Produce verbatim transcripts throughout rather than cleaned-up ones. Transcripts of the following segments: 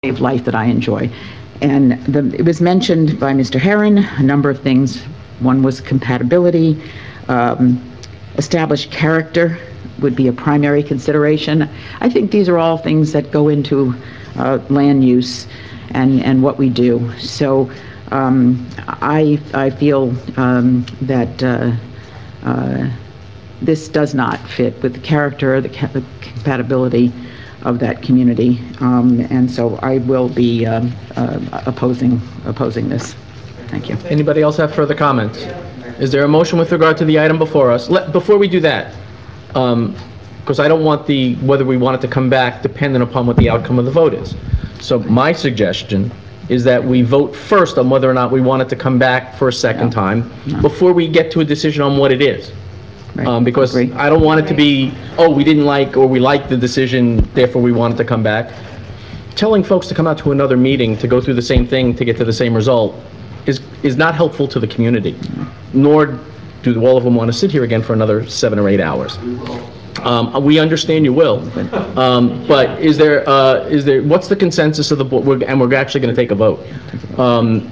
of life that I enjoy. And the, it was mentioned by Mister Herron, a number of things. One was compatibility, um, established character would be a primary consideration. I think these are all things that go into uh, land use and, and what we do. So um, I, I feel um, that uh, uh, this does not fit with the character, the, ca the compatibility of that community, um, and so I will be um, uh, opposing opposing this. Thank you. Anybody else have further comments? Is there a motion with regard to the item before us? Let, before we do that, because um, I don't want the whether we want it to come back dependent upon what the outcome of the vote is. So my suggestion is that we vote first on whether or not we want it to come back for a second no. time no. before we get to a decision on what it is. Right. Um, because Agreed. I don't want it to be, oh, we didn't like or we liked the decision, therefore we want it to come back. Telling folks to come out to another meeting to go through the same thing to get to the same result is is not helpful to the community, nor do all of them want to sit here again for another seven or eight hours. Um, we understand you will, um, but is there uh, is there what's the consensus of the board? And we're actually going to take a vote. Um,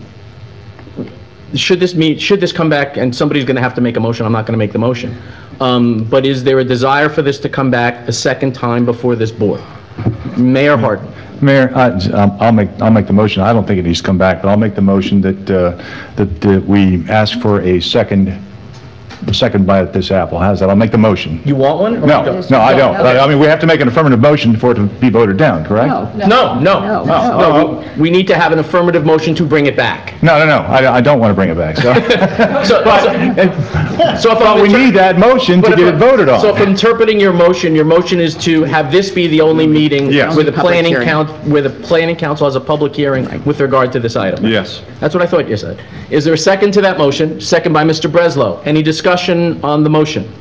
Should this meet? Should this come back? And somebody's going to have to make a motion. I'm not going to make the motion. Um, but is there a desire for this to come back a second time before this board? Mayor Hardin. Mayor, I, I'll make I'll make the motion. I don't think it needs to come back, but I'll make the motion that uh, that uh, we ask for a second second bite at this apple. How's that? I'll make the motion. You want one? No, no, I don't. Okay. I mean, we have to make an affirmative motion for it to be voted down, correct? No, no, no, no. no, no. no. We, we need to have an affirmative motion to bring it back. No, no, no. I, I don't want to bring it back. So, so, but, so, so if but we need that motion to get it voted on. So if interpreting your motion, your motion is to have this be the only meeting yes. where the planning count, where the planning council has a public hearing with regard to this item. Yes. That's what I thought you said. Is there a second to that motion? Second by Mister Breslow. Any discussion on the motion?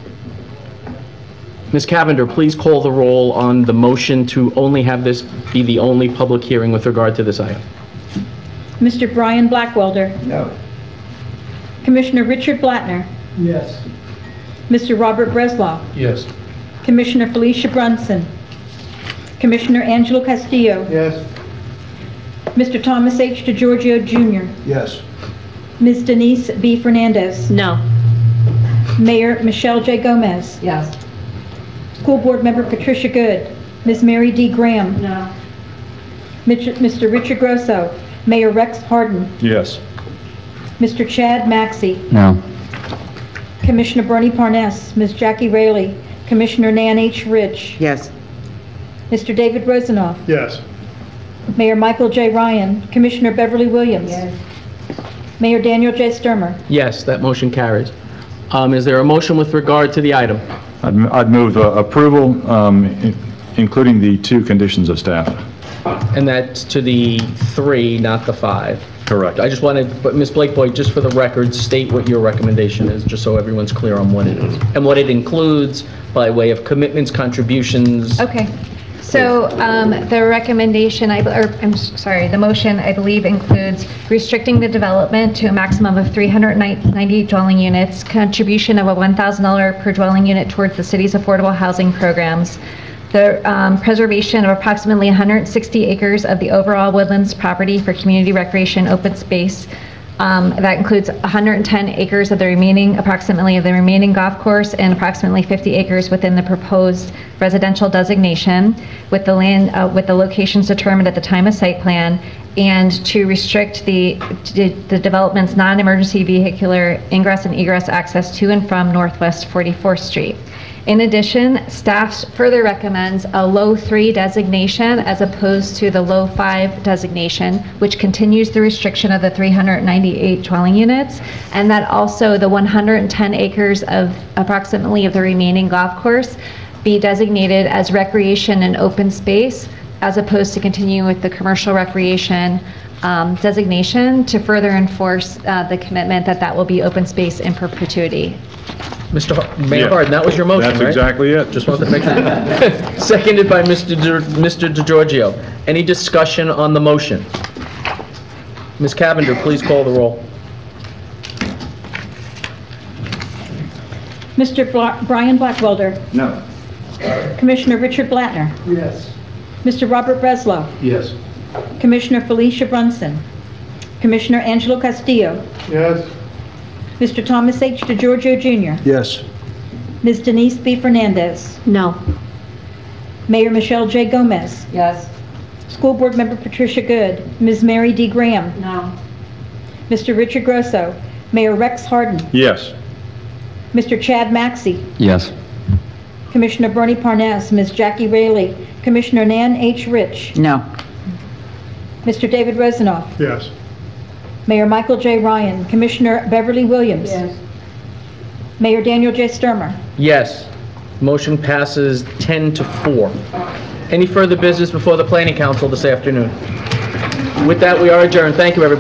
Miz Cavender, please call the roll on the motion to only have this be the only public hearing with regard to this item. Mister Brian Blackwelder. No. Commissioner Richard Blattner. Yes. Mister Robert Breslow. Yes. Commissioner Felicia Brunson. Commissioner Angelo Castillo. Yes. Mister Thomas H. DeGiorgio Junior Yes. Miz Denise B. Fernandez. No. Mayor Michelle J. Gomez. Yes. School Board Member Patricia Good. Miz Mary D. Graham. No. Mister Richard Grosso. Mayor Rex Hardin. Yes. Mister Chad Maxey. No. Commissioner Bernie Parness. Miz Jackie Raley. Commissioner Nan H. Rich. Yes. Mister David Rosenoff. Yes. Mayor Michael J. Ryan. Commissioner Beverly Williams. Yes. Mayor Daniel J. Sturmer. Yes, that motion carries. Um, is there a motion with regard to the item? I'd, I'd move uh, approval, um, in, including the two conditions of staff. And that's to the three, not the five. Correct. I just wanted, but Miz Blake Boyd, just for the record, state what your recommendation is, just so everyone's clear on what it is and what it includes by way of commitments, contributions. Okay. So um, the recommendation, I, or I'm sorry, the motion, I believe, includes restricting the development to a maximum of three hundred ninety dwelling units, contribution of a one thousand dollars per dwelling unit towards the city's affordable housing programs, the um, preservation of approximately one hundred sixty acres of the overall woodlands property for community recreation open space. Um, that includes one hundred ten acres of the remaining, approximately of the remaining golf course, and approximately fifty acres within the proposed residential designation, with the land, uh, with the locations determined at the time of site plan, and to restrict the the development's non-emergency vehicular ingress and egress access to and from Northwest forty-fourth Street. In addition, staff further recommends a low three designation as opposed to the low five designation, which continues the restriction of the three hundred ninety-eight dwelling units, and that also the one hundred ten acres of approximately of the remaining golf course be designated as recreation and open space, as opposed to continuing with the commercial recreation um, designation, to further enforce uh, the commitment that that will be open space in perpetuity. Mister Har Mayor Yeah. Hardin, that was your motion, That's right? exactly it. Just wanted to make sure. Seconded by Mister De Mister DeGiorgio. Any discussion on the motion? Miz Cavender, please call the roll. Mister Bla Brian Blackwelder. No. Commissioner Richard Blattner. Yes. Mister Robert Breslow. Yes. Commissioner Felicia Brunson, Commissioner Angelo Castillo, Yes. Mister Thomas H. DeGiorgio Junior, Yes. Miz Denise B. Fernandez, No. Mayor Michelle J. Gomez, Yes. School Board Member Patricia Good, Miz Mary D. Graham, No. Mister Richard Grosso, Mayor Rex Harden, Yes. Mister Chad Maxey, Yes. Commissioner Bernie Parnas, Miz Jackie Rayleigh, Commissioner Nan H. Rich, No. Mister David Resanoff, Yes. Mayor Michael J. Ryan, Commissioner Beverly Williams, Mayor Daniel J. Sturmer. Yes. Motion passes ten to four. Any further business before the Planning Council this afternoon? With that, we are adjourned. Thank you, everybody.